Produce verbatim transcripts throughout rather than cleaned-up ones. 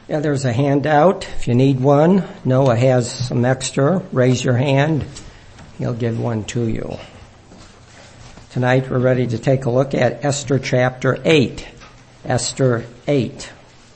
Yeah, there's a handout. If you need one, Noah has some extra. Raise your hand. He'll give one to you. Tonight we're ready to take a look at Esther chapter eight. Esther eight.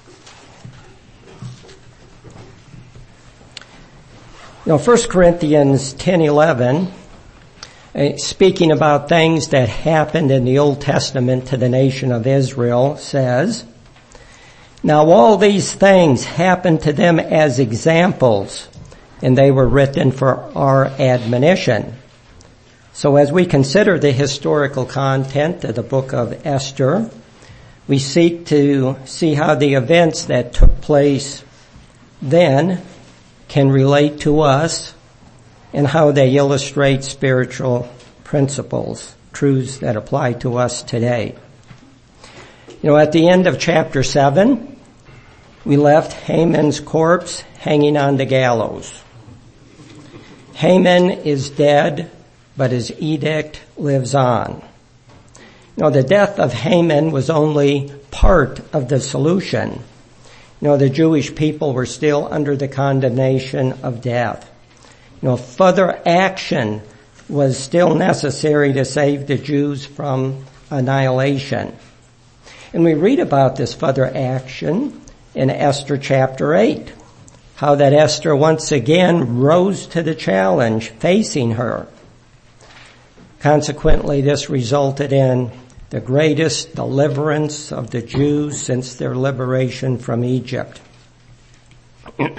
You know, First Corinthians ten eleven, uh, speaking about things that happened in the Old Testament to the nation of Israel, says, "Now all these things happened to them as examples, and they were written for our admonition." So as we consider the historical content of the book of Esther, we seek to see how the events that took place then can relate to us and how they illustrate spiritual principles, truths that apply to us today. You know, at the end of chapter seven, we left Haman's corpse hanging on the gallows. Haman is dead, but his edict lives on. You know, the death of Haman was only part of the solution. You know, the Jewish people were still under the condemnation of death. You know, further action was still necessary to save the Jews from annihilation. And we read about this further action in Esther chapter eight, how that Esther once again rose to the challenge facing her. Consequently, this resulted in the greatest deliverance of the Jews since their liberation from Egypt. You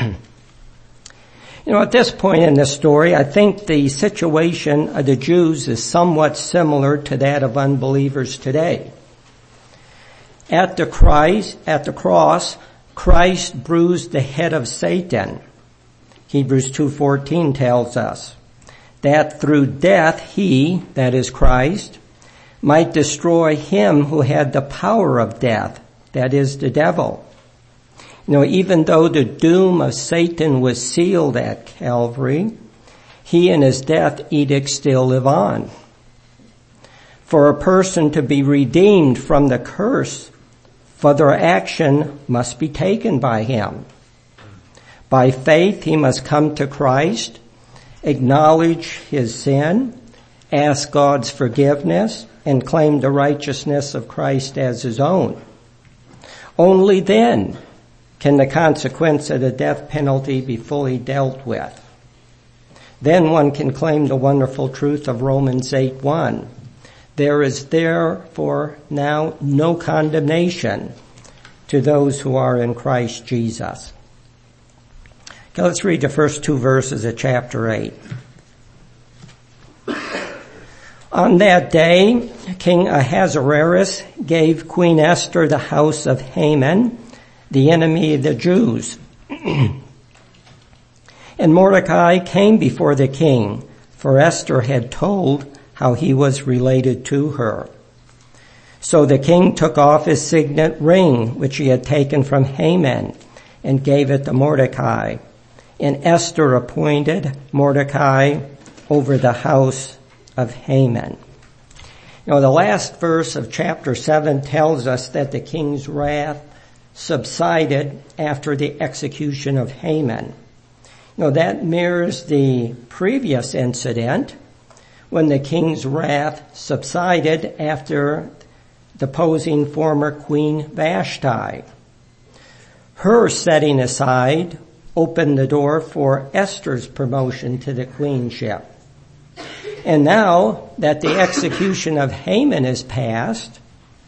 know, at this point in the story, I think the situation of the Jews is somewhat similar to that of unbelievers today. At the Christ, at the cross, Christ bruised the head of Satan. Hebrews two fourteen tells us that through death he, that is Christ, might destroy him who had the power of death, that is the devil. You know, even though the doom of Satan was sealed at Calvary, he and his death edict still live on. For a person to be redeemed from the curse, further action must be taken by him. By faith, he must come to Christ, acknowledge his sin, ask God's forgiveness, and claim the righteousness of Christ as his own. Only then can the consequence of the death penalty be fully dealt with. Then one can claim the wonderful truth of Romans eight one. There is therefore now no condemnation to those who are in Christ Jesus. Okay, let's read the first two verses of chapter eight. On that day, King Ahasuerus gave Queen Esther the house of Haman, the enemy of the Jews. And Mordecai came before the king, for Esther had told how he was related to her. So the king took off his signet ring, which he had taken from Haman, and gave it to Mordecai. And Esther appointed Mordecai over the house of Haman. You know, the last verse of chapter seven tells us that the king's wrath subsided after the execution of Haman. You know, that mirrors the previous incident when the king's wrath subsided after deposing former Queen Vashti. Her setting aside opened the door for Esther's promotion to the queenship. And now that the execution of Haman is past,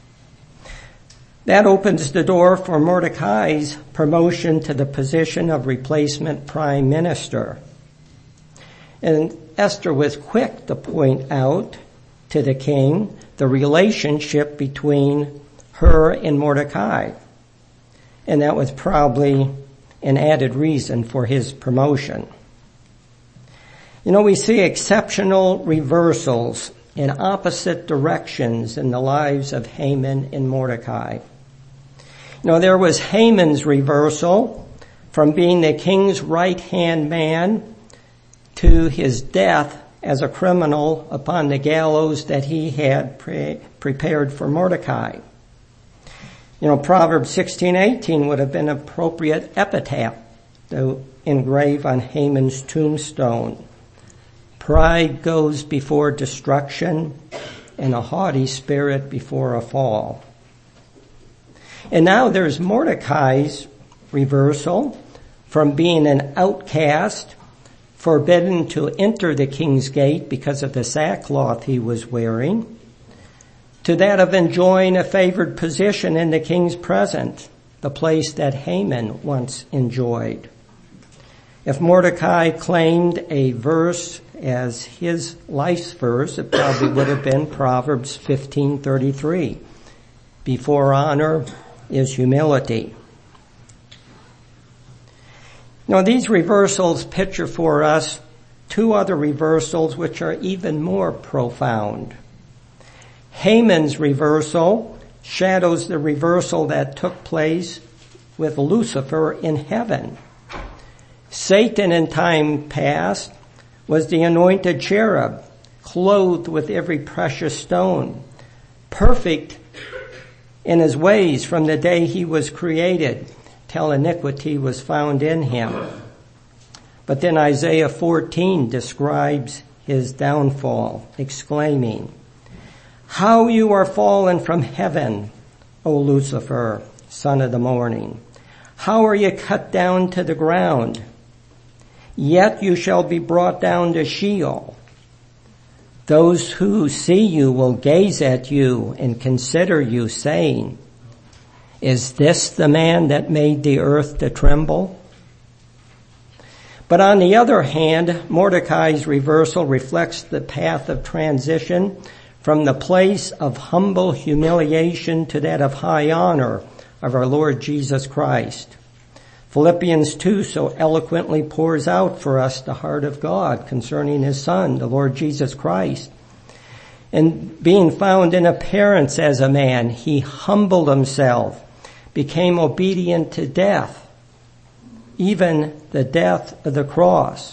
that opens the door for Mordecai's promotion to the position of replacement prime minister. And Esther was quick to point out to the king the relationship between her and Mordecai. And that was probably an added reason for his promotion. You know, we see exceptional reversals in opposite directions in the lives of Haman and Mordecai. You know, there was Haman's reversal from being the king's right-hand man to his death as a criminal upon the gallows that he had pre- prepared for Mordecai. You know, Proverbs sixteen eighteen would have been an appropriate epitaph to engrave on Haman's tombstone. Pride goes before destruction, and a haughty spirit before a fall. And now there's Mordecai's reversal from being an outcast, forbidden to enter the king's gate because of the sackcloth he was wearing, to that of enjoying a favored position in the king's presence, the place that Haman once enjoyed. If Mordecai claimed a verse as his life's verse, it probably would have been Proverbs fifteen thirty-three. Before honor is humility. Now, these reversals picture for us two other reversals which are even more profound. Haman's reversal shadows the reversal that took place with Lucifer in heaven. Satan in time past was the anointed cherub, clothed with every precious stone, perfect in his ways from the day he was created, till iniquity was found in him. But then Isaiah fourteen describes his downfall, exclaiming, "How you are fallen from heaven, O Lucifer, son of the morning! How are you cut down to the ground? Yet you shall be brought down to Sheol. Those who see you will gaze at you and consider you, saying, is this the man that made the earth to tremble?" But on the other hand, Mordecai's reversal reflects the path of transition from the place of humble humiliation to that of high honor of our Lord Jesus Christ. Philippians two so eloquently pours out for us the heart of God concerning his Son, the Lord Jesus Christ. And being found in appearance as a man, he humbled himself, became obedient to death, even the death of the cross.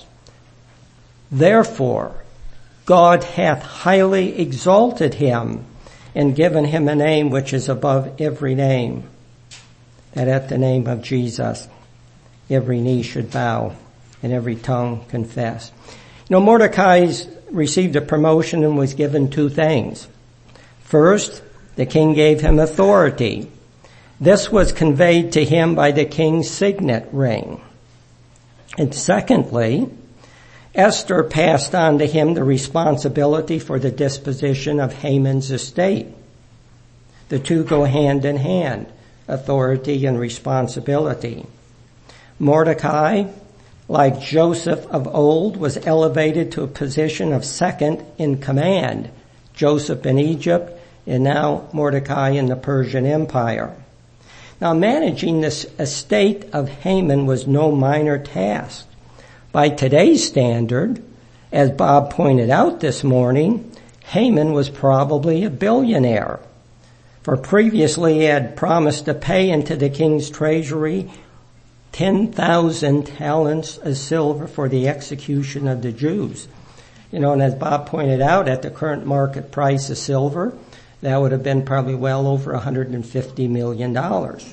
Therefore, God hath highly exalted him and given him a name which is above every name, that at the name of Jesus every knee should bow and every tongue confess. You know, Mordecai received a promotion and was given two things. First, the king gave him authority. This was conveyed to him by the king's signet ring. And secondly, Esther passed on to him the responsibility for the disposition of Haman's estate. The two go hand in hand, authority and responsibility. Mordecai, like Joseph of old, was elevated to a position of second in command. Joseph in Egypt, and now Mordecai in the Persian Empire. Now, managing this estate of Haman was no minor task. By today's standard, as Bob pointed out this morning, Haman was probably a billionaire. For previously he had promised to pay into the king's treasury ten thousand talents of silver for the execution of the Jews. You know, and as Bob pointed out, at the current market price of silver, that would have been probably well over one hundred fifty million dollars.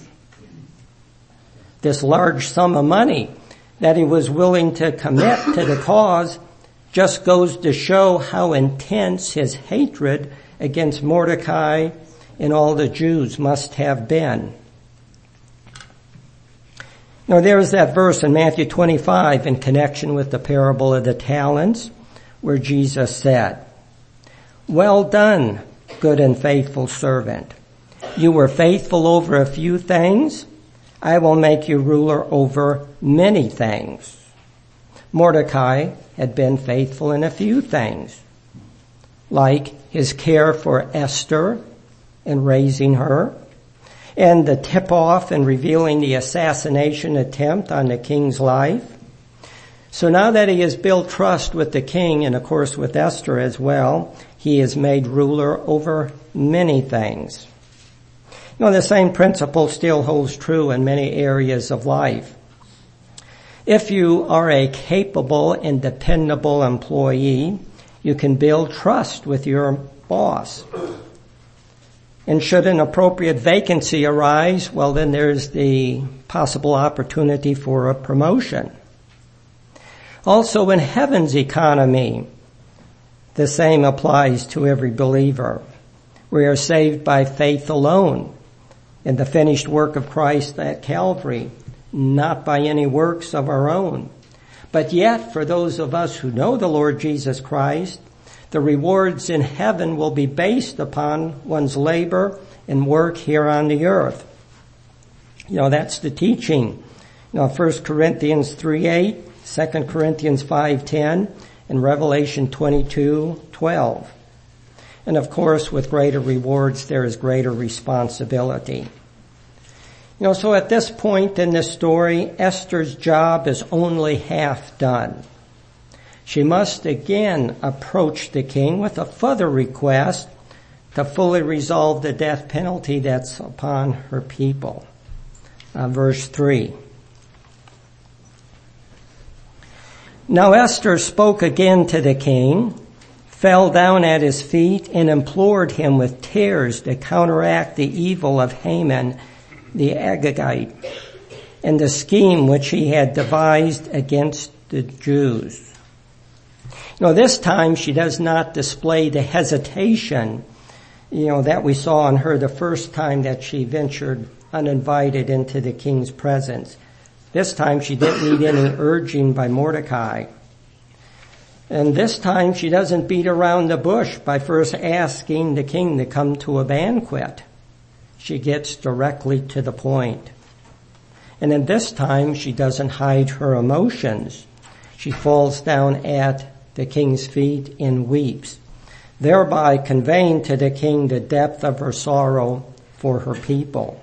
This large sum of money that he was willing to commit to the cause just goes to show how intense his hatred against Mordecai and all the Jews must have been. Now, there is that verse in Matthew twenty-five in connection with the parable of the talents where Jesus said, "Well done, good and faithful servant. You were faithful over a few things. I will make you ruler over many things." Mordecai had been faithful in a few things, like his care for Esther and raising her, and the tip-off and revealing the assassination attempt on the king's life. So now that he has built trust with the king, and of course with Esther as well, he is made ruler over many things. You know, the same principle still holds true in many areas of life. If you are a capable and dependable employee, you can build trust with your boss. And should an appropriate vacancy arise, well, then there's the possible opportunity for a promotion. Also, in heaven's economy, the same applies to every believer. We are saved by faith alone in the finished work of Christ at Calvary, not by any works of our own. But yet, for those of us who know the Lord Jesus Christ, the rewards in heaven will be based upon one's labor and work here on the earth. You know, that's the teaching. You know, First Corinthians three eight, Second Corinthians five ten, and Revelation twenty-two twelve. And of course, with greater rewards, there is greater responsibility. You know, so at this point in this story, Esther's job is only half done. She must again approach the king with a further request to fully resolve the death penalty that's upon her people. Uh, verse three. Now Esther spoke again to the king, fell down at his feet, and implored him with tears to counteract the evil of Haman the Agagite and the scheme which he had devised against the Jews. You know, this time she does not display the hesitation, you know, that we saw in her the first time that she ventured uninvited into the king's presence. This time she didn't need any urging by Mordecai. And this time she doesn't beat around the bush by first asking the king to come to a banquet. She gets directly to the point. And in this time she doesn't hide her emotions. She falls down at the king's feet and weeps, thereby conveying to the king the depth of her sorrow for her people.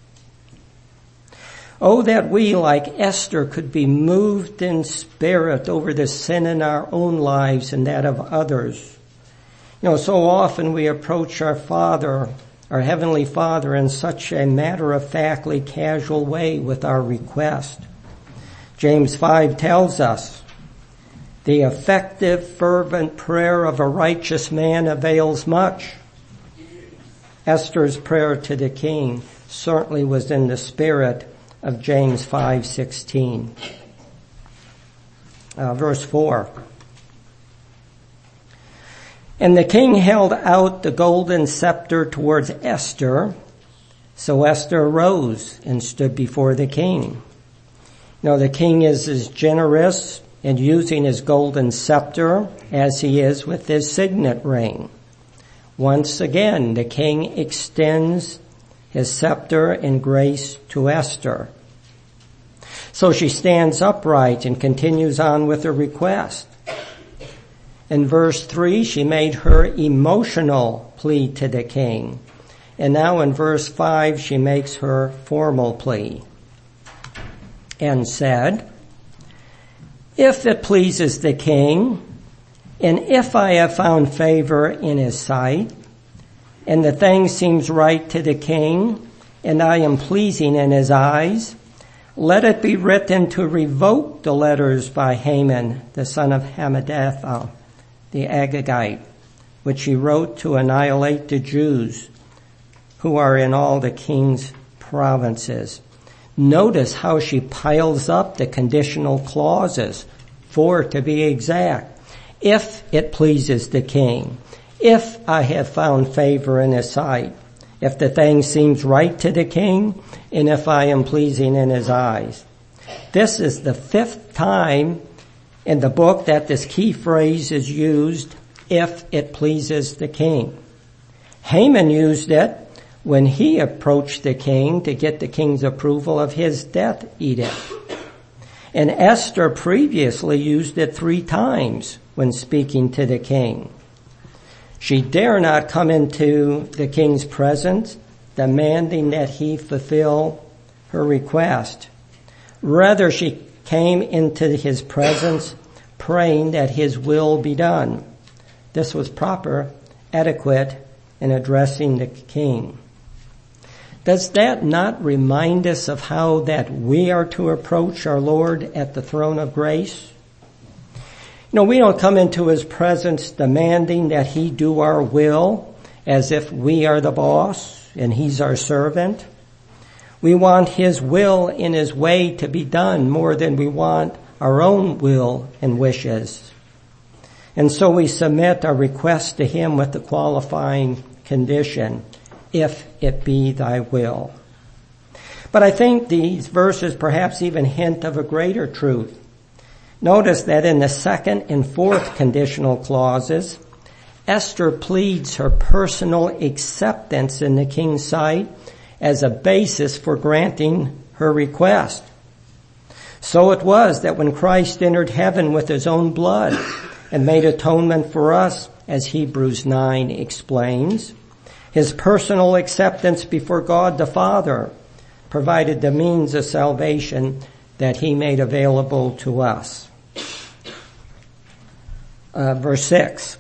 Oh, that we, like Esther, could be moved in spirit over the sin in our own lives and that of others. You know, so often we approach our Father, our Heavenly Father, in such a matter-of-factly, casual way with our request. James five tells us, the effective, fervent prayer of a righteous man avails much. Esther's prayer to the king certainly was in the spirit of James five sixteen. Uh, verse four. And the king held out the golden scepter towards Esther, so Esther arose and stood before the king. Now the king is as generous in using his golden scepter as he is with his signet ring. Once again, the king extends his scepter in grace to Esther. So she stands upright and continues on with her request. In verse three, she made her emotional plea to the king. And now in verse five, she makes her formal plea and said, if it pleases the king, and if I have found favor in his sight, and the thing seems right to the king, and I am pleasing in his eyes, let it be written to revoke the letters by Haman, the son of Hammedatha, the Agagite, which he wrote to annihilate the Jews who are in all the king's provinces. Notice how she piles up the conditional clauses, four to be exact. If it pleases the king, if I have found favor in his sight, if the thing seems right to the king, and if I am pleasing in his eyes. This is the fifth time in the book that this key phrase is used, if it pleases the king. Haman used it when he approached the king to get the king's approval of his death edict. And Esther previously used it three times when speaking to the king. She dare not come into the king's presence, demanding that he fulfill her request. Rather, she came into his presence, praying that his will be done. This was proper etiquette in addressing the king. Does that not remind us of how that we are to approach our Lord at the throne of grace? You know, we don't come into his presence demanding that he do our will as if we are the boss and he's our servant. We want his will and his way to be done more than we want our own will and wishes. And so we submit our request to him with the qualifying condition, if it be thy will. But I think these verses perhaps even hint of a greater truth. Notice that in the second and fourth conditional clauses, Esther pleads her personal acceptance in the king's sight as a basis for granting her request. So it was that when Christ entered heaven with his own blood and made atonement for us, as Hebrews nine explains, his personal acceptance before God the Father provided the means of salvation that he made available to us. Uh, verse six.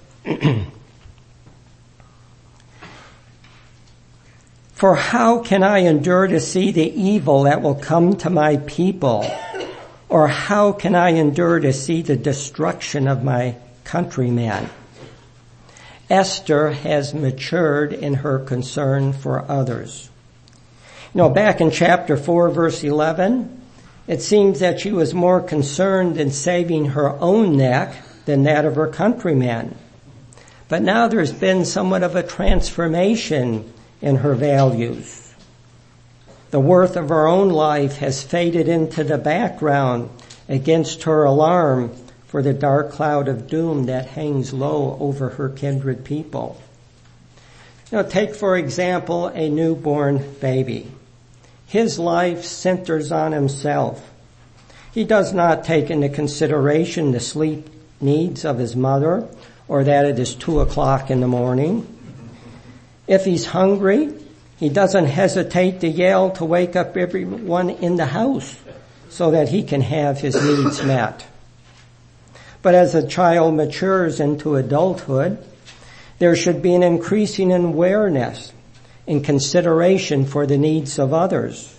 For how can I endure to see the evil that will come to my people? Or how can I endure to see the destruction of my countrymen? Esther has matured in her concern for others. You know, back in chapter four, verse eleven, it seems that she was more concerned in saving her own neck than that of her countrymen. But now there's been somewhat of a transformation in her values. The worth of her own life has faded into the background against her alarm for the dark cloud of doom that hangs low over her kindred people. Now, take, for example, a newborn baby. His life centers on himself. He does not take into consideration the sleep needs of his mother or that it is two o'clock in the morning. If he's hungry, he doesn't hesitate to yell to wake up everyone in the house so that he can have his needs met. But as a child matures into adulthood, there should be an increasing awareness and consideration for the needs of others.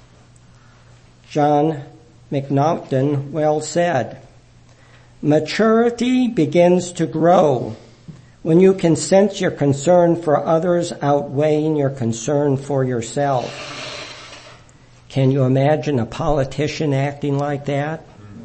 John McNaughton well said, "Maturity begins to grow when you can sense your concern for others outweighing your concern for yourself." Can you imagine a politician acting like that?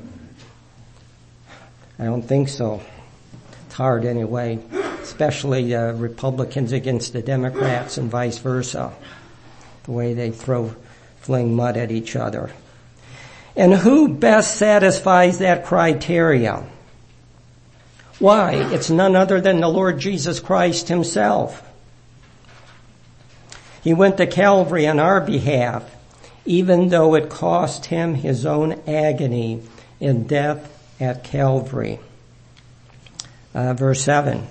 I don't think so. It's hard anyway, especially uh, Republicans against the Democrats and vice versa, the way they throw, fling mud at each other. And who best satisfies that criteria? Why? It's none other than the Lord Jesus Christ himself. He went to Calvary on our behalf, even though it cost him his own agony in death at Calvary. Uh, verse seven.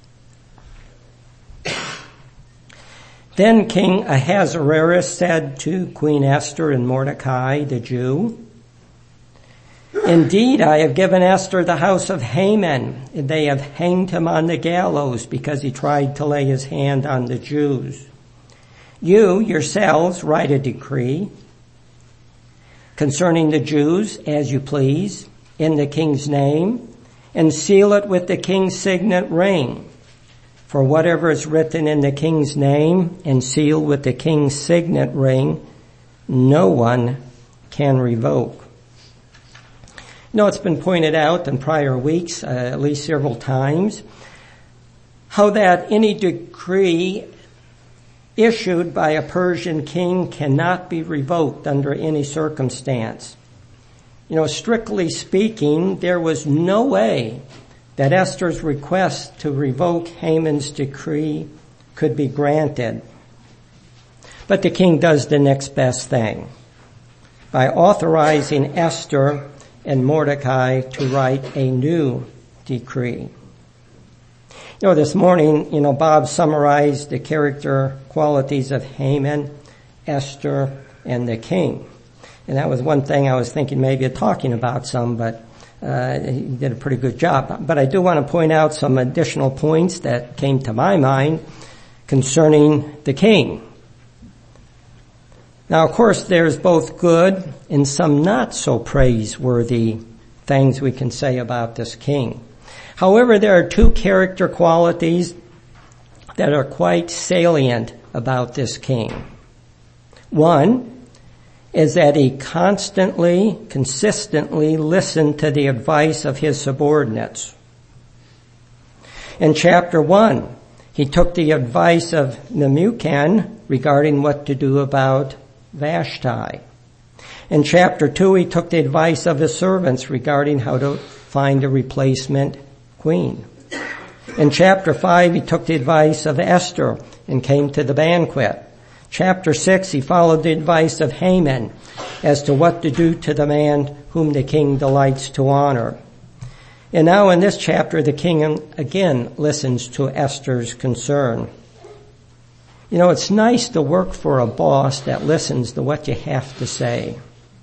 Then King Ahasuerus said to Queen Esther and Mordecai, the Jew, "Indeed, I have given Esther the house of Haman, and they have hanged him on the gallows because he tried to lay his hand on the Jews. You yourselves write a decree concerning the Jews as you please, in the king's name, and seal it with the king's signet ring. For whatever is written in the king's name and sealed with the king's signet ring, no one can revoke." You know, it's been pointed out in prior weeks, uh, at least several times, how that any decree issued by a Persian king cannot be revoked under any circumstance. You know, strictly speaking, there was no way that Esther's request to revoke Haman's decree could be granted. But the king does the next best thing by authorizing Esther and Mordecai to write a new decree. You know, this morning, you know, Bob summarized the character qualities of Haman, Esther, and the king. And that was one thing I was thinking maybe of talking about some, but uh, he did a pretty good job. But I do want to point out some additional points that came to my mind concerning the king. Now, of course, there's both good and some not so praiseworthy things we can say about this king. However, there are two character qualities that are quite salient about this king. One is that he constantly, consistently listened to the advice of his subordinates. In chapter one, he took the advice of Memucan regarding what to do about Vashti. In chapter two, he took the advice of his servants regarding how to find a replacement queen. In chapter five, he took the advice of Esther and came to the banquet. Chapter six, he followed the advice of Haman as to what to do to the man whom the king delights to honor. And now in this chapter, the king again listens to Esther's concern. You know, it's nice to work for a boss that listens to what you have to say.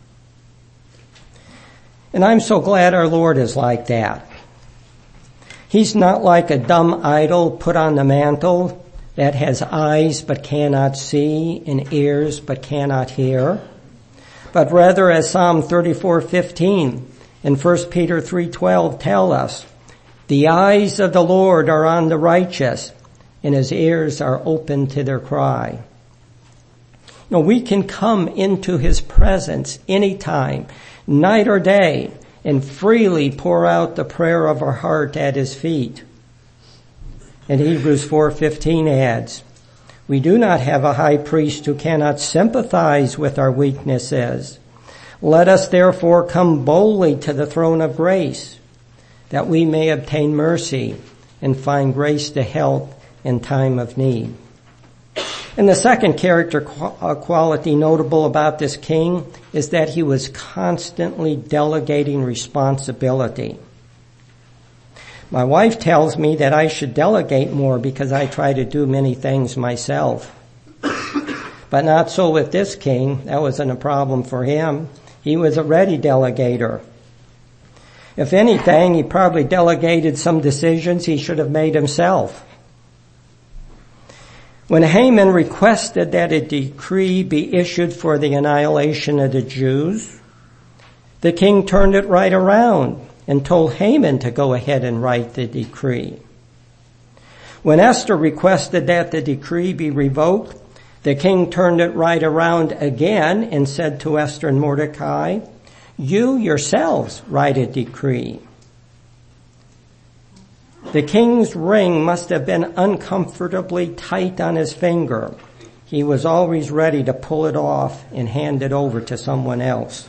And I'm so glad our Lord is like that. He's not like a dumb idol put on the mantle that has eyes but cannot see and ears but cannot hear. But rather, as Psalm thirty-four fifteen and First Peter three twelve tell us, the eyes of the Lord are on the righteous, and his ears are open to their cry. You know, we can come into his presence anytime, night or day, and freely pour out the prayer of our heart at his feet. And Hebrews four fifteen adds, we do not have a high priest who cannot sympathize with our weaknesses. Let us therefore come boldly to the throne of grace, that we may obtain mercy and find grace to help in time of need. And the second character quality notable about this king is that he was constantly delegating responsibility. My wife tells me that I should delegate more because I try to do many things myself. But not so with this king. That wasn't a problem for him. He was a ready delegator. If anything, he probably delegated some decisions he should have made himself. When Haman requested that a decree be issued for the annihilation of the Jews, the king turned it right around and told Haman to go ahead and write the decree. When Esther requested that the decree be revoked, the king turned it right around again and said to Esther and Mordecai, you yourselves write a decree. The king's ring must have been uncomfortably tight on his finger. He was always ready to pull it off and hand it over to someone else.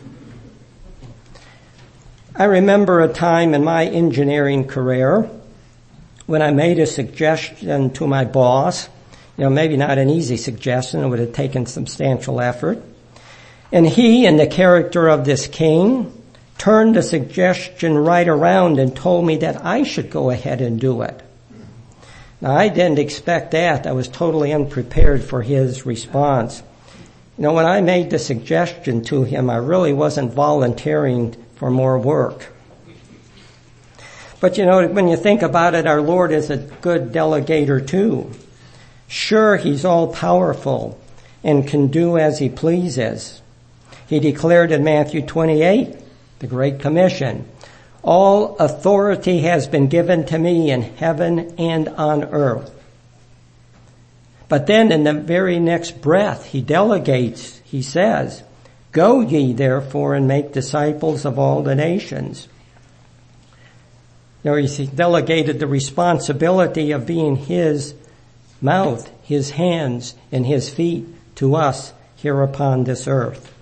I remember a time in my engineering career when I made a suggestion to my boss. You know, maybe not an easy suggestion. It would have taken substantial effort. And he, in the character of this king, turned the suggestion right around and told me that I should go ahead and do it. Now, I didn't expect that. I was totally unprepared for his response. You know, when I made the suggestion to him, I really wasn't volunteering for more work. But you know, when you think about it, our Lord is a good delegator too. Sure, he's all powerful and can do as he pleases. He declared in Matthew twenty-eight, the Great Commission, all authority has been given to me in heaven and on earth. But then in the very next breath, he delegates, he says, go ye therefore and make disciples of all the nations. You know, he delegated the responsibility of being his mouth, his hands, and his feet to us here upon this earth.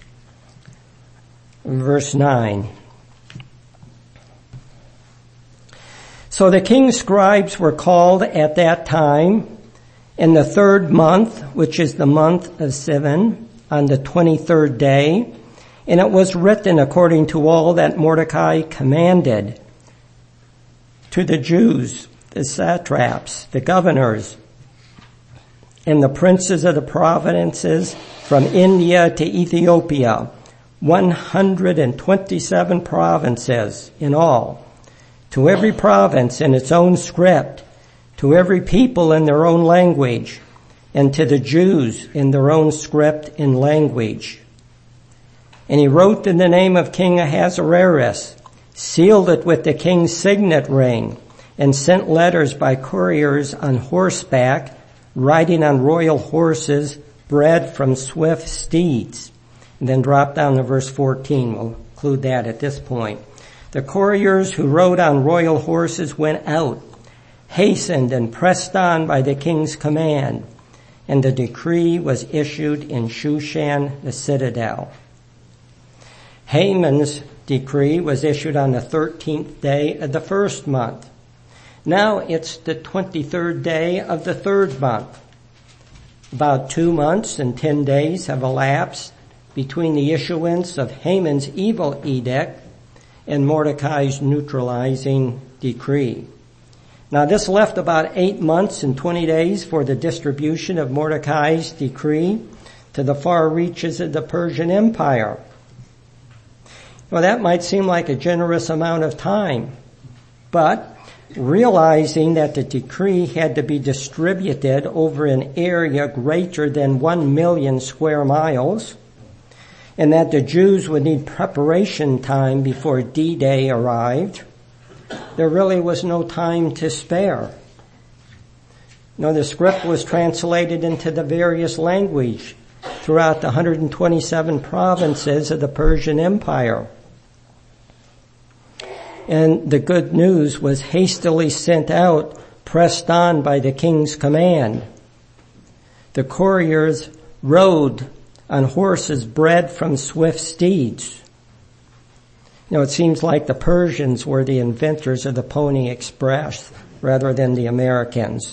Verse nine. So the king's scribes were called at that time in the third month, which is the month of Sivan, on the twenty-third day, and it was written according to all that Mordecai commanded to the Jews, the satraps, the governors, and the princes of the provinces from India to Ethiopia, one hundred twenty-seven provinces in all, to every province in its own script, to every people in their own language, and to the Jews in their own script and language. And he wrote in the name of King Ahasuerus, sealed it with the king's signet ring, and sent letters by couriers on horseback, riding on royal horses, bred from swift steeds. And then drop down to verse fourteen. We'll include that at this point. The couriers who rode on royal horses went out, hastened and pressed on by the king's command, and the decree was issued in Shushan, the citadel. Haman's decree was issued on the thirteenth day of the first month. Now it's the twenty-third day of the third month. About two months and ten days have elapsed between the issuance of Haman's evil edict and Mordecai's neutralizing decree. Now this left about eight months and twenty days for the distribution of Mordecai's decree to the far reaches of the Persian Empire. Well, that might seem like a generous amount of time, but realizing that the decree had to be distributed over an area greater than one million square miles, and that the Jews would need preparation time before D-Day arrived, there really was no time to spare. No, the script was translated into the various languages throughout the one hundred twenty-seven provinces of the Persian Empire. And the good news was hastily sent out, pressed on by the king's command. The couriers rode on horses bred from swift steeds. You know, it seems like the Persians were the inventors of the Pony Express rather than the Americans.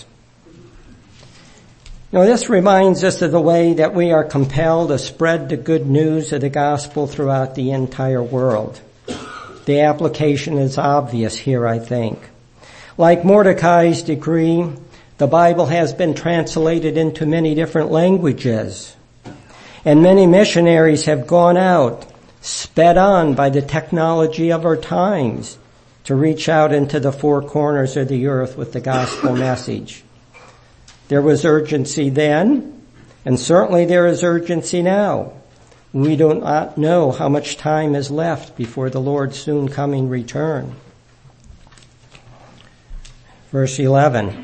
Now, this reminds us of the way that we are compelled to spread the good news of the gospel throughout the entire world. The application is obvious here, I think. Like Mordecai's decree, the Bible has been translated into many different languages. And many missionaries have gone out, sped on by the technology of our times, to reach out into the four corners of the earth with the gospel message. There was urgency then, and certainly there is urgency now. We do not know how much time is left before the Lord's soon coming return. Verse eleven.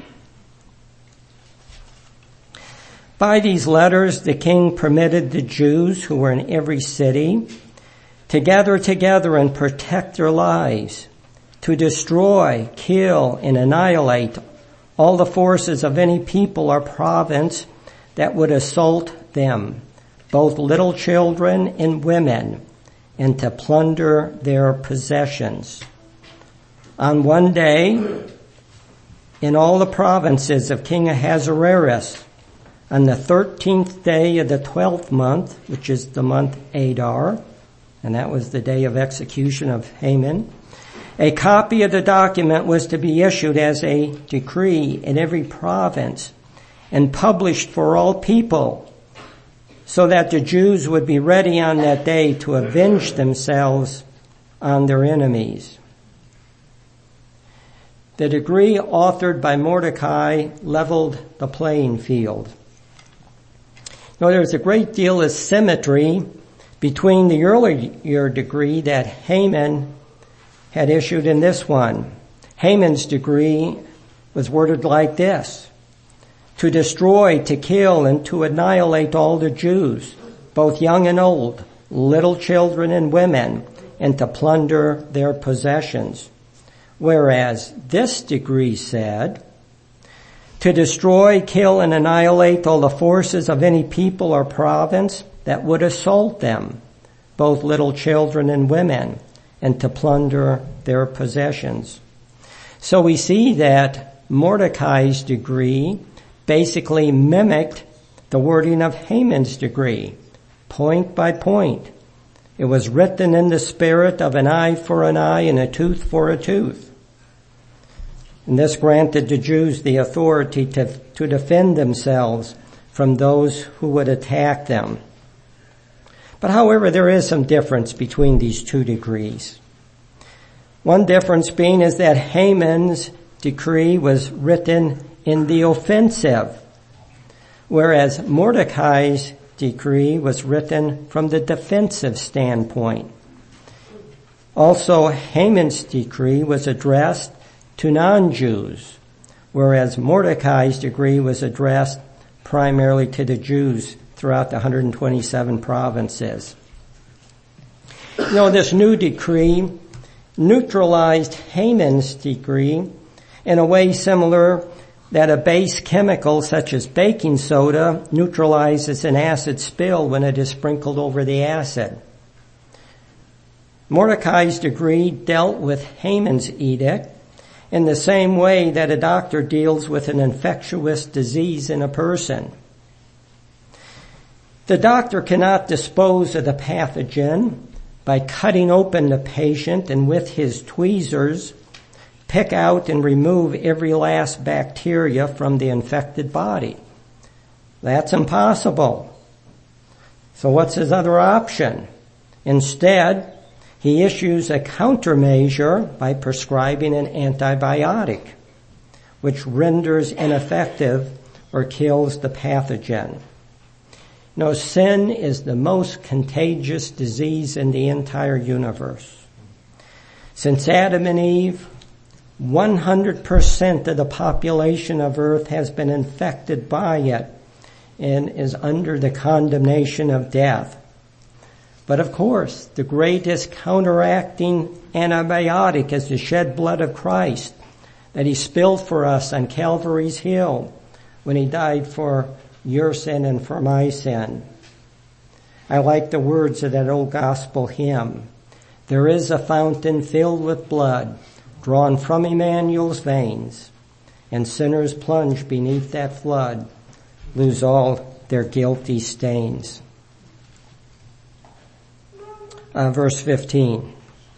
By these letters the king permitted the Jews who were in every city to gather together and protect their lives, to destroy, kill, and annihilate all the forces of any people or province that would assault them, both little children and women, and to plunder their possessions. On one day, in all the provinces of King Ahasuerus, on the thirteenth day of the twelfth month, which is the month Adar, and that was the day of execution of Haman, a copy of the document was to be issued as a decree in every province and published for all people, so that the Jews would be ready on that day to avenge themselves on their enemies. The decree authored by Mordecai leveled the playing field. Now, there's a great deal of symmetry between the earlier decree that Haman had issued in this one. Haman's decree was worded like this: to destroy, to kill, and to annihilate all the Jews, both young and old, little children and women, and to plunder their possessions. Whereas this decree said, to destroy, kill, and annihilate all the forces of any people or province that would assault them, both little children and women, and to plunder their possessions. So we see that Mordecai's decree basically mimicked the wording of Haman's decree, point by point. It was written in the spirit of an eye for an eye and a tooth for a tooth. And this granted the Jews the authority to, to defend themselves from those who would attack them. But however, there is some difference between these two decrees. One difference being is that Haman's decree was written in the offensive, whereas Mordecai's decree was written from the defensive standpoint. Also, Haman's decree was addressed to non-Jews, whereas Mordecai's decree was addressed primarily to the Jews throughout the one hundred twenty-seven provinces. You know, this new decree neutralized Haman's decree in a way similar that a base chemical such as baking soda neutralizes an acid spill when it is sprinkled over the acid. Mordecai's decree dealt with Haman's edict in the same way that a doctor deals with an infectious disease in a person. The doctor cannot dispose of the pathogen by cutting open the patient and with his tweezers pick out and remove every last bacteria from the infected body. That's impossible. So what's his other option? Instead, he issues a countermeasure by prescribing an antibiotic, which renders ineffective or kills the pathogen. No, sin is the most contagious disease in the entire universe. Since Adam and Eve, one hundred percent of the population of Earth has been infected by it and is under the condemnation of death. But of course, the greatest counteracting antibiotic is the shed blood of Christ that he spilled for us on Calvary's Hill when he died for your sin and for my sin. I like the words of that old gospel hymn. There is a fountain filled with blood drawn from Emmanuel's veins, and sinners plunge beneath that flood, lose all their guilty stains. Uh, verse fifteen.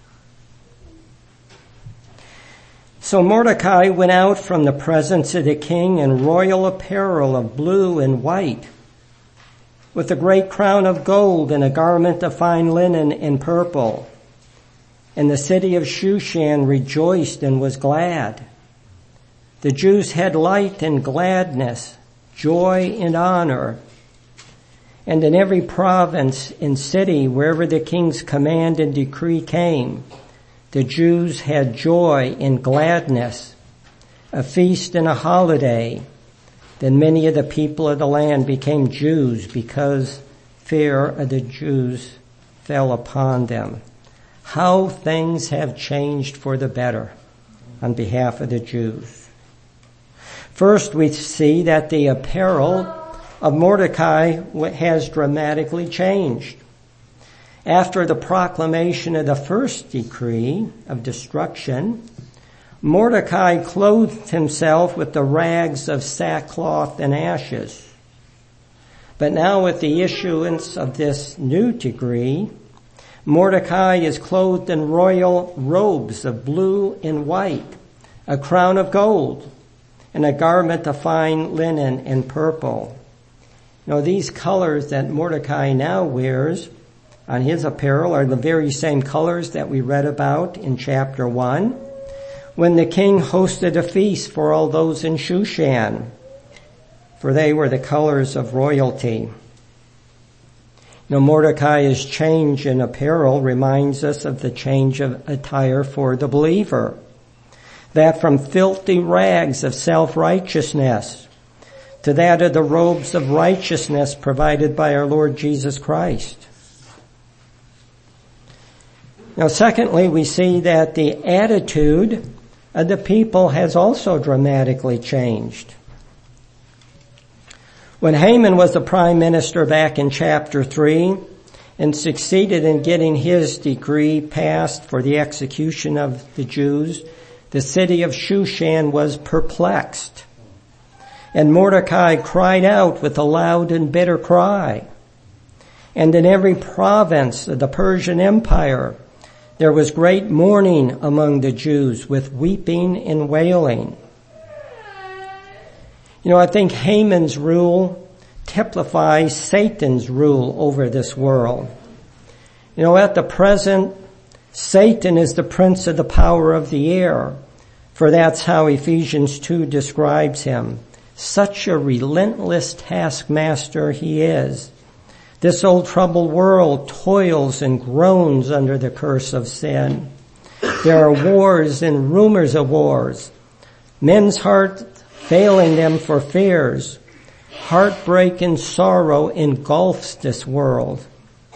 So Mordecai went out from the presence of the king in royal apparel of blue and white, with a great crown of gold and a garment of fine linen and purple. And the city of Shushan rejoiced and was glad. The Jews had light and gladness, joy and honor. And in every province and city, wherever the king's command and decree came, the Jews had joy and gladness, a feast and a holiday. Then many of the people of the land became Jews because fear of the Jews fell upon them. How things have changed for the better on behalf of the Jews. First, we see that the apparel of Mordecai has dramatically changed. After the proclamation of the first decree of destruction, Mordecai clothed himself with the rags of sackcloth and ashes. But now with the issuance of this new decree, Mordecai is clothed in royal robes of blue and white, a crown of gold, and a garment of fine linen and purple. Now these colors that Mordecai now wears on his apparel are the very same colors that we read about in chapter one, when the king hosted a feast for all those in Shushan, for they were the colors of royalty. Now Mordecai's change in apparel reminds us of the change of attire for the believer, that from filthy rags of self-righteousness to that of the robes of righteousness provided by our Lord Jesus Christ. Now secondly, we see that the attitude of the people has also dramatically changed. When Haman was the prime minister back in chapter three and succeeded in getting his decree passed for the execution of the Jews, the city of Shushan was perplexed. And Mordecai cried out with a loud and bitter cry. And in every province of the Persian Empire, there was great mourning among the Jews with weeping and wailing. You know, I think Haman's rule typifies Satan's rule over this world. You know, at the present, Satan is the prince of the power of the air, for that's how Ephesians two describes him. Such a relentless taskmaster he is. This old troubled world toils and groans under the curse of sin. There are wars and rumors of wars, men's hearts failing them for fears. Heartbreak and sorrow engulfs this world.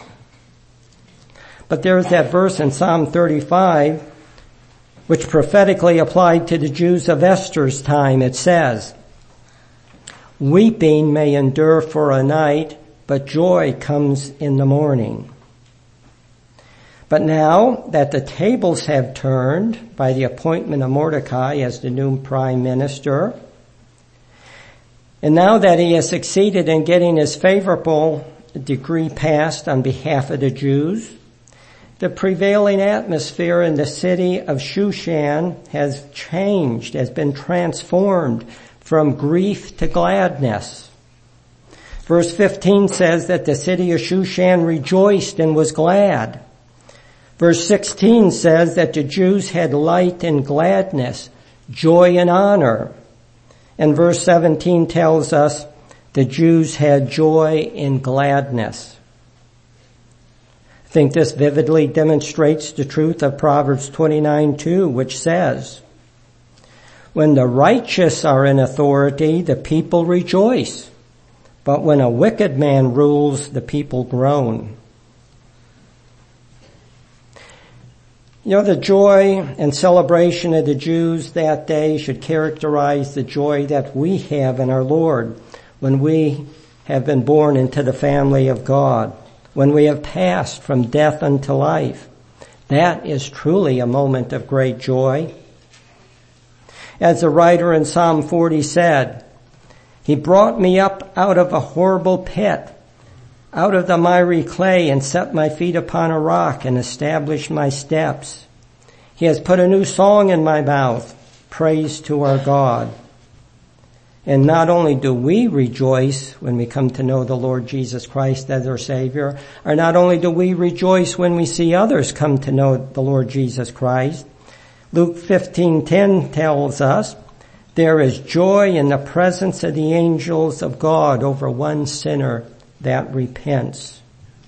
But there's that verse in Psalm thirty-five, which prophetically applied to the Jews of Esther's time. It says, weeping may endure for a night, but joy comes in the morning. But now that the tables have turned by the appointment of Mordecai as the new prime minister, and now that he has succeeded in getting his favorable decree passed on behalf of the Jews, the prevailing atmosphere in the city of Shushan has changed, has been transformed from grief to gladness. Verse fifteen says that the city of Shushan rejoiced and was glad. Verse sixteen says that the Jews had light and gladness, joy and honor. And verse seventeen tells us the Jews had joy and gladness. I think this vividly demonstrates the truth of Proverbs twenty-nine two, which says, when the righteous are in authority, the people rejoice. But when a wicked man rules, the people groan. You know, the joy and celebration of the Jews that day should characterize the joy that we have in our Lord when we have been born into the family of God, when we have passed from death unto life. That is truly a moment of great joy. As the writer in Psalm forty said, he brought me up out of a horrible pit, out of the miry clay, and set my feet upon a rock and established my steps. He has put a new song in my mouth, praise to our God. And not only do we rejoice when we come to know the Lord Jesus Christ as our Savior, or not only do we rejoice when we see others come to know the Lord Jesus Christ, Luke fifteen ten tells us, there is joy in the presence of the angels of God over one sinner that repents.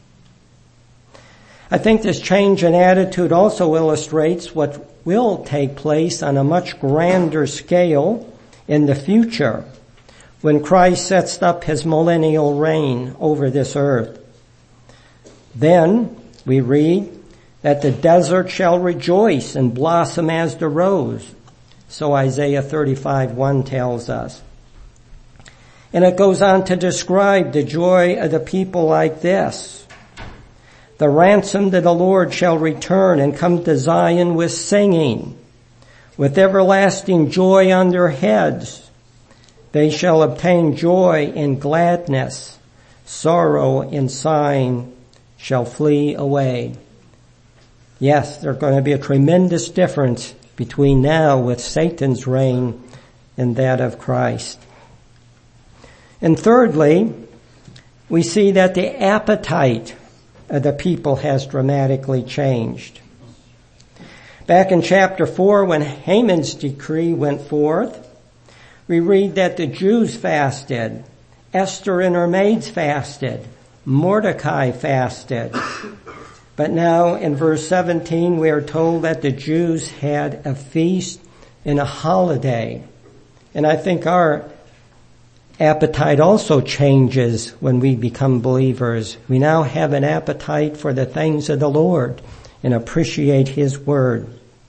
I think this change in attitude also illustrates what will take place on a much grander scale in the future when Christ sets up his millennial reign over this earth. Then we read that the desert shall rejoice and blossom as the rose. So Isaiah thirty-five one tells us. And it goes on to describe the joy of the people like this. The ransomed of the Lord shall return and come to Zion with singing, with everlasting joy on their heads. They shall obtain joy and gladness. Sorrow and sighing shall flee away. Yes, there's going to be a tremendous difference between now with Satan's reign and that of Christ. And thirdly, we see that the appetite of the people has dramatically changed. Back in chapter four, when Haman's decree went forth, we read that the Jews fasted, Esther and her maids fasted, Mordecai fasted. But now in verse seventeen, we are told that the Jews had a feast and a holiday. And I think our appetite also changes when we become believers. We now have an appetite for the things of the Lord and appreciate his word.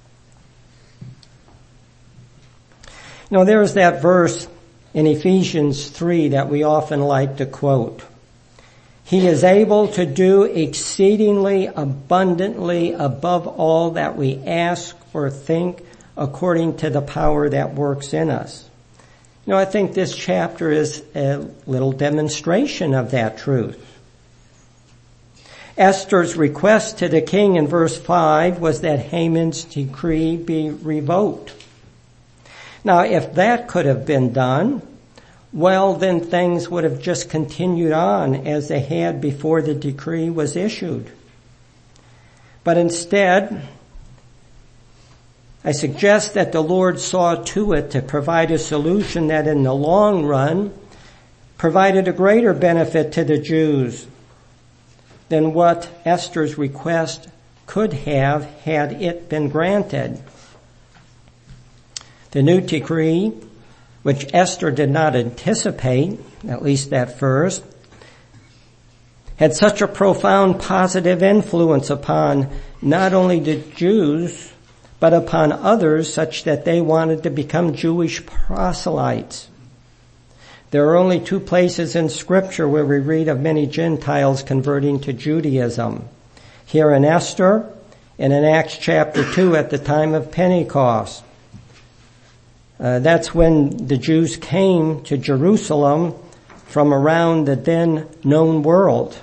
You know, there's that verse in Ephesians three that we often like to quote. He is able to do exceedingly abundantly above all that we ask or think, according to the power that works in us. You know, I think this chapter is a little demonstration of that truth. Esther's request to the king in verse five was that Haman's decree be revoked. Now, if that could have been done, well, then things would have just continued on as they had before the decree was issued. But instead, I suggest that the Lord saw to it to provide a solution that in the long run provided a greater benefit to the Jews than what Esther's request could have had it been granted. The new decree, which Esther did not anticipate, at least at first, had such a profound positive influence upon not only the Jews, but upon others such that they wanted to become Jewish proselytes. There are only two places in Scripture where we read of many Gentiles converting to Judaism. Here in Esther and in Acts chapter two at the time of Pentecost. Uh, that's when the Jews came to Jerusalem from around the then known world.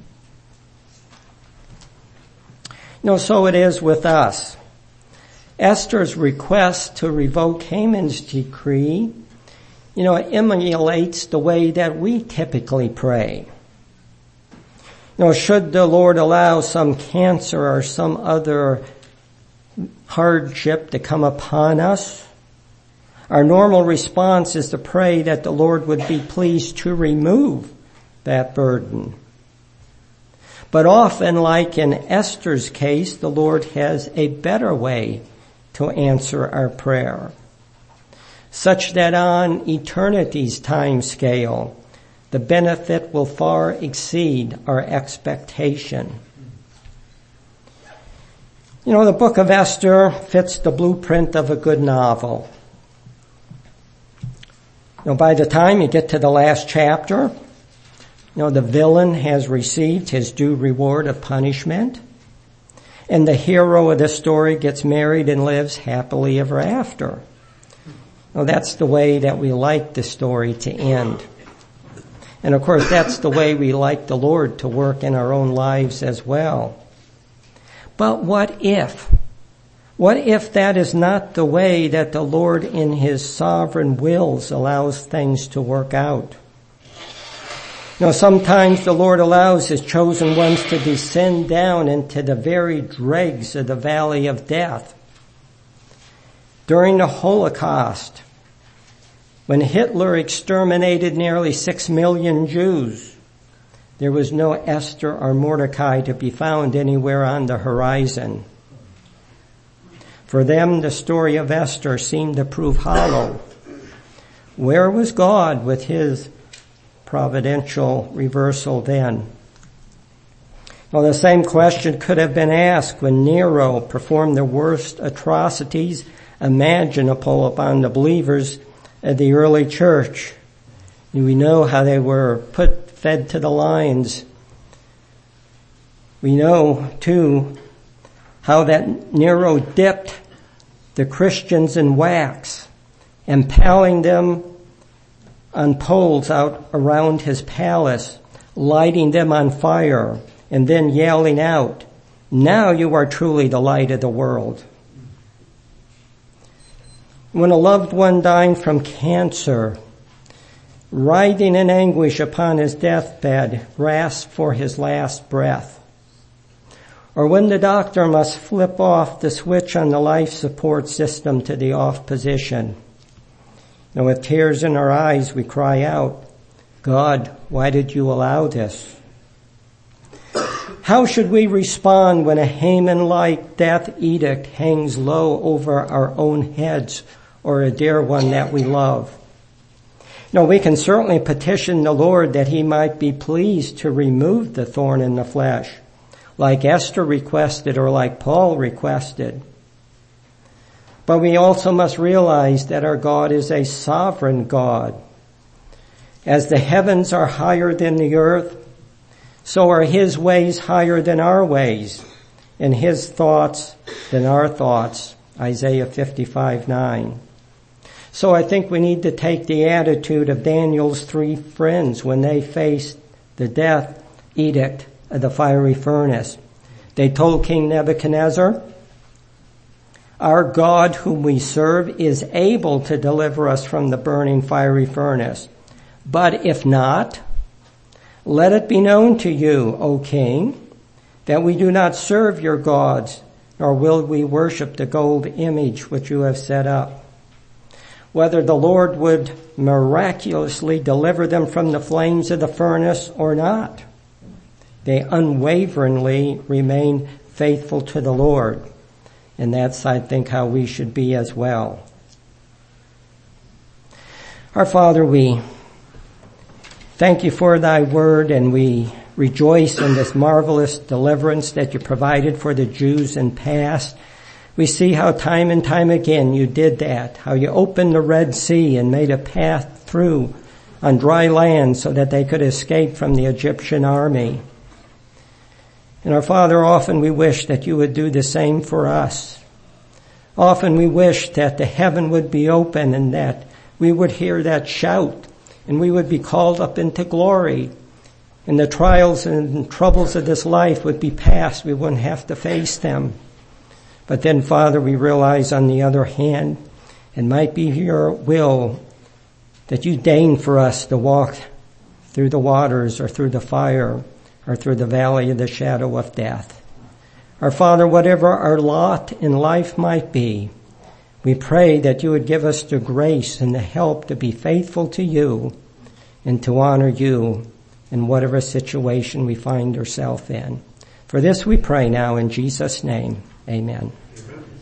You know, so it is with us. Esther's request to revoke Haman's decree, you know, it emulates the way that we typically pray. You know, should the Lord allow some cancer or some other hardship to come upon us, our normal response is to pray that the Lord would be pleased to remove that burden. But often, like in Esther's case, the Lord has a better way to answer our prayer, such that on eternity's time scale, the benefit will far exceed our expectation. You know, the book of Esther fits the blueprint of a good novel. You know, by the time you get to the last chapter, you know, the villain has received his due reward of punishment, and the hero of the story gets married and lives happily ever after. Well, that's the way that we like the story to end. And of course, that's the way we like the Lord to work in our own lives as well. But what if? What if that is not the way that the Lord in His sovereign wills allows things to work out? You know, sometimes the Lord allows His chosen ones to descend down into the very dregs of the valley of death. During the Holocaust, when Hitler exterminated nearly six million Jews, there was no Esther or Mordecai to be found anywhere on the horizon. For them, the story of Esther seemed to prove hollow. Where was God with His providential reversal then? Well, the same question could have been asked when Nero performed the worst atrocities imaginable upon the believers of the early church. We know how they were put, fed to the lions. We know, too, how that Nero dipped the Christians in wax, impaling them on poles out around his palace, lighting them on fire, and then yelling out, "Now you are truly the light of the world." When a loved one dying from cancer, writhing in anguish upon his deathbed, gasped for his last breath, or when the doctor must flip off the switch on the life support system to the off position, and with tears in our eyes we cry out, "God, why did you allow this?" How should we respond when a Haman-like death edict hangs low over our own heads or a dear one that we love? No, we can certainly petition the Lord that He might be pleased to remove the thorn in the flesh, like Esther requested or like Paul requested. But we also must realize that our God is a sovereign God. As the heavens are higher than the earth, so are His ways higher than our ways, and His thoughts than our thoughts. Isaiah fifty-five nine. So I think we need to take the attitude of Daniel's three friends when they faced the death edict of the fiery furnace. They told King Nebuchadnezzar, "Our God whom we serve is able to deliver us from the burning fiery furnace. But if not, let it be known to you, O king, that we do not serve your gods, nor will we worship the gold image which you have set up." Whether the Lord would miraculously deliver them from the flames of the furnace or not, they unwaveringly remain faithful to the Lord. And that's, I think, how we should be as well. Our Father, we thank you for thy word, and we rejoice in this marvelous deliverance that you provided for the Jews in past. We see how time and time again you did that, how you opened the Red Sea and made a path through on dry land so that they could escape from the Egyptian army. And our Father, often we wish that you would do the same for us. Often we wish that the heaven would be open and that we would hear that shout and we would be called up into glory. And the trials and troubles of this life would be past. We wouldn't have to face them. But then, Father, we realize on the other hand, it might be your will that you deign for us to walk through the waters or through the fire or through the valley of the shadow of death. Our Father, whatever our lot in life might be, we pray that you would give us the grace and the help to be faithful to you and to honor you in whatever situation we find ourselves in. For this we pray now in Jesus' name. Amen.